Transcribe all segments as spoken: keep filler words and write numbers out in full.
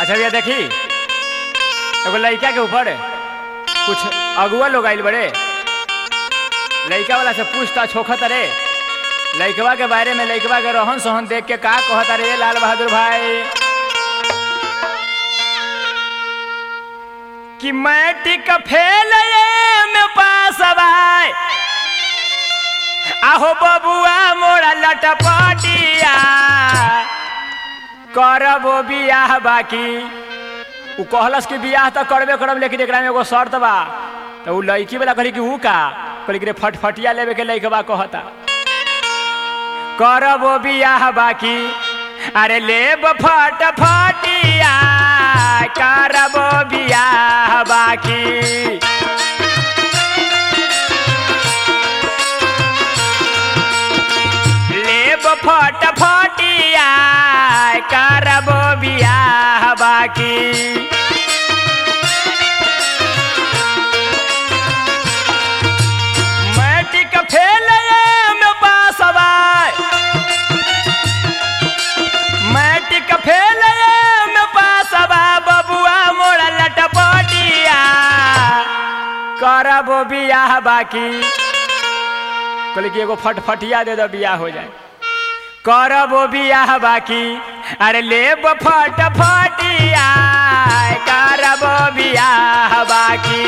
अच्छा भैया देखी एगो लड़का के ऊपर कुछ अगुआ लोग आइल बड़े, लड़का वाला से पूछताछ होखत रे लड़कवा के बारे में, लड़कवा के रहन सहन देख के का कहता रे लाल बहादुर भाई कि मैट्रिक फेल में पास आए आहो बबुआ मोरा लटपटिया करबो बियाह बाकी। उ कहलस कि बियाह तो करबे करब लेकिन एकरा में एगो शर्त बा। तो उ लड़की वाला कहली कि उ का कहली कि फटफटिया लेवे के लड़कवा कहता करबो बियाह बाकी। अरे लेब फटफटिया करबो बियाह बाकी। लेब फटफटिया करबो बियाह बाकी। मैट्रिक फेल में पास आए, मैट्रिक फेल में पास बा बबुआ मोरा लटपटिया करबो बियाह बाकी। कहले कि एगो फटफटिया दे दो बियाह हो जाए, करबो बियाह बाकी। अरे लेब फटफटिया करबो बियाह बाकी।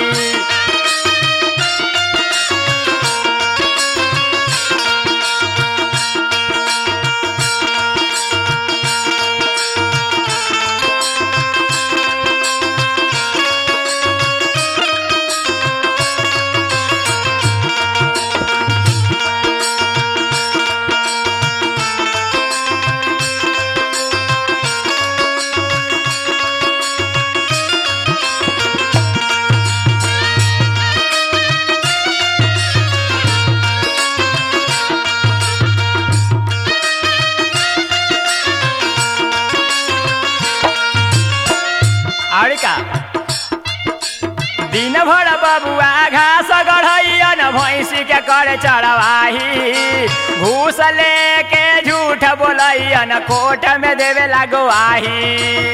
दिन भर बबुआ घास गढ़ैया न भैंसी के कर चढ़वाही, घूस लेके झूठ बोलैया न कोर्ट में देवे लगवाही।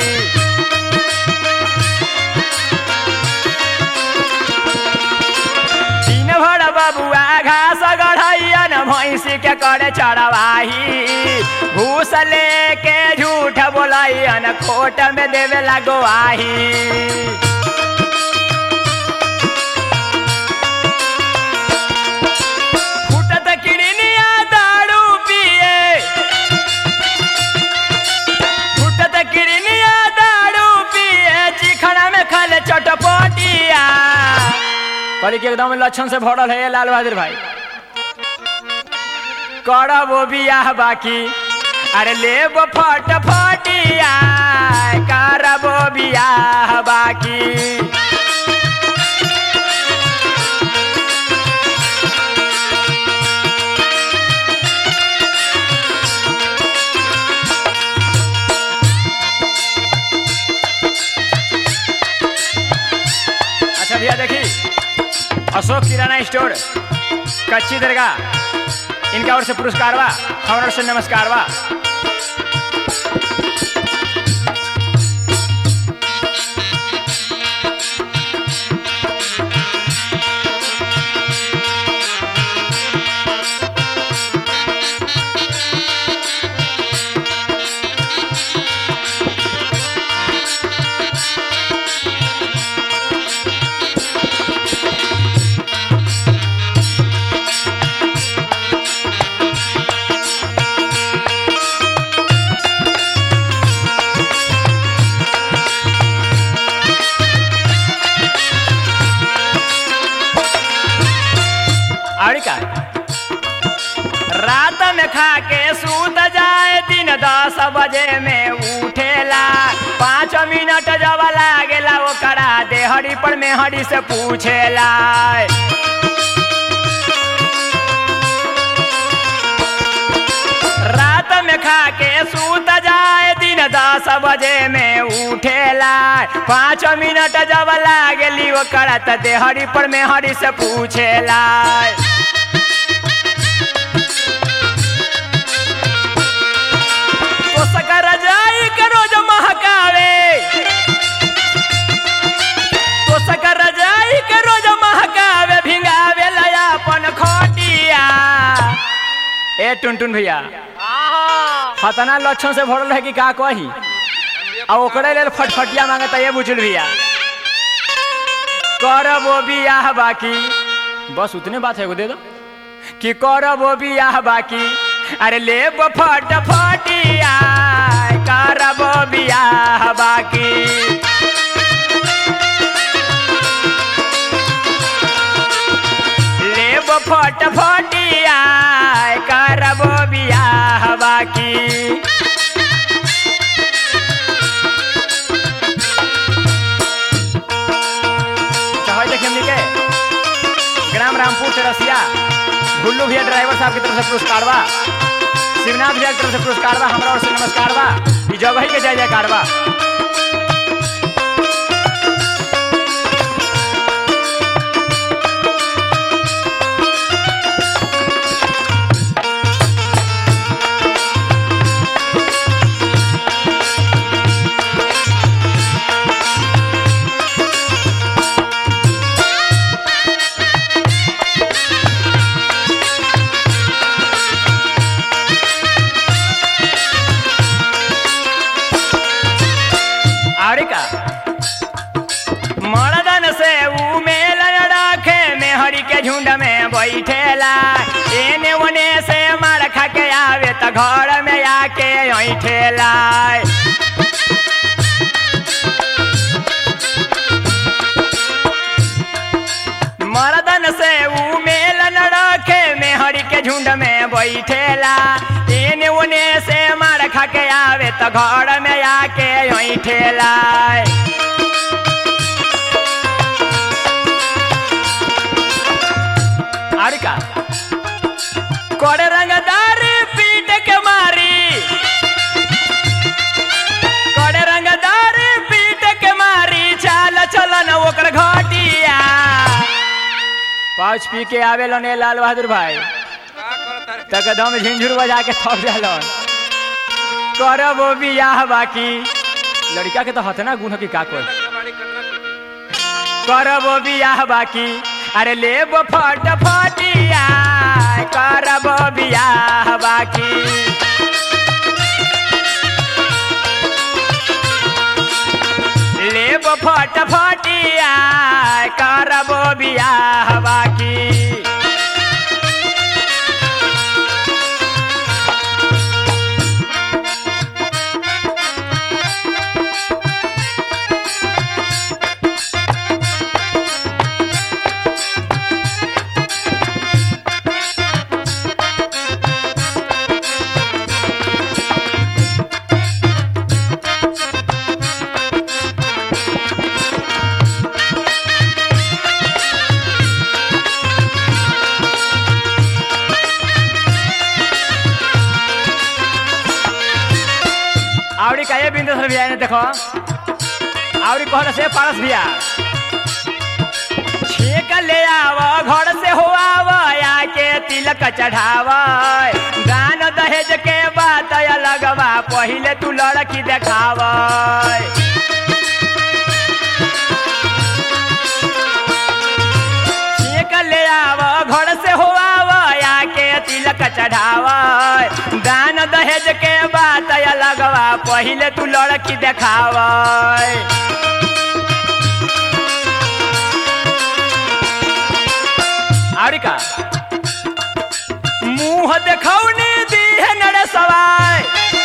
दिन भर बबुआ घास गढ़ैया न भैंसी के कर चढ़वाही, घूस लेके झूठ बोलैया न कोर्ट में देवे लगवाही। चटपटिया कहली कि एकदम लक्षण से भरल है लाल बहादुर भाई करबो बियाह बाकी। अरे लेब फटफटिया करबो बियाह बाकी। अच्छा भैया देखी अशोक किराना स्टोर कच्ची दरगाह इनका ओर से पुरस्कार बा, हमारा ओर से नमस्कार बा। रात में खा के सूत जाए, दिन दस बजे में उठेला, पाँच मिनट जब लागेला वो करा देहड़ी पर मेहड़ी से पूछेला। रात में खा के सूत जाए, दिन दस बजे में उठेला, पाँच मिनट जब लागेली वो करा त देहड़ी पर मेहड़ी से पूछेला। तो सकर जाई के रोज महकावे ए टुनटुन भैया खतना लक्षण से भरल है कि का कही आ ओकरे लेल फटफटिया मांगता ये बुझल भैया करबो बियाह बाकी बस उतने बात है वो दे दो कि करबो बियाह बाकी अरे लेब फटफटिया करबो बियाह बाकी लेब फटफटिया करबो बियाह बाकी ग्राम रामपुर से रसिया गुल्लू भैया ड्राइवर साहब की तरफ से पुरस्कार बा शिवनाथ भैया की तरफ से पुरस्कार बा हमरा और से नमस्कार बा ई जगह के जय जयकार बा मर्दन से ऊ मेल रखे मेहरी के झुंड में बैठेला एने ओने से मार खा के आवे त घर में आके ऐठेला मर्दन से ऊ मेल रखे मेहरी के झुंड में बैठेला एने ओने से मार खा के आवे त घर में आके ऐठेला का करे रंगदार पीट के मारी करे रंगदार पीट के मारी चाल चलन ओकर घटिया पाँच पी के आवे लो ने लाल बहादुर भाई तक दम झिंझुर बजा के थक जालन करबो बियाह बाकी लड़का के तो हतना गुण की का कोई करबो बियाह बाकी अरे लेब फटफटिया करबो बियाह बाकी लेब फटफटिया करबो बियाह बाकी आवड़ी का ये बिंदेश्वर भैया ने देखो आवड़ी कहना से पारस भैया छेक ले आवा घर से हो आवा आके तिलक चढ़ावा दान दहेज के बात लगवा पहले तू लड़की देखावा छेक ले आवा घर से हो आवा आके तिलक चढ़ावा दान दहेज के बात लगवा पहले तू लड़की देखावा और का मुंह देखौनी दी है नरे सवाय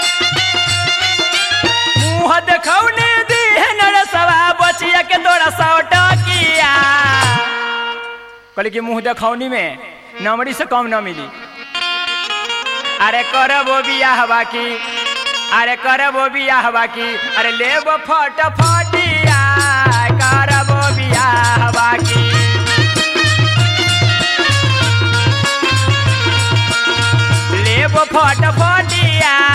मुंह देखौनी दी है नरे सवाय बचिया के तोरा सौ टकिया कहली कि मुंह देखौनी में नमरी से कम न मिली अरे करबो बियाह बाकी अरे करबो बियाह बाकी अरे लेबो फटफटिया करबो बियाह बाकी लेबो फटफटिया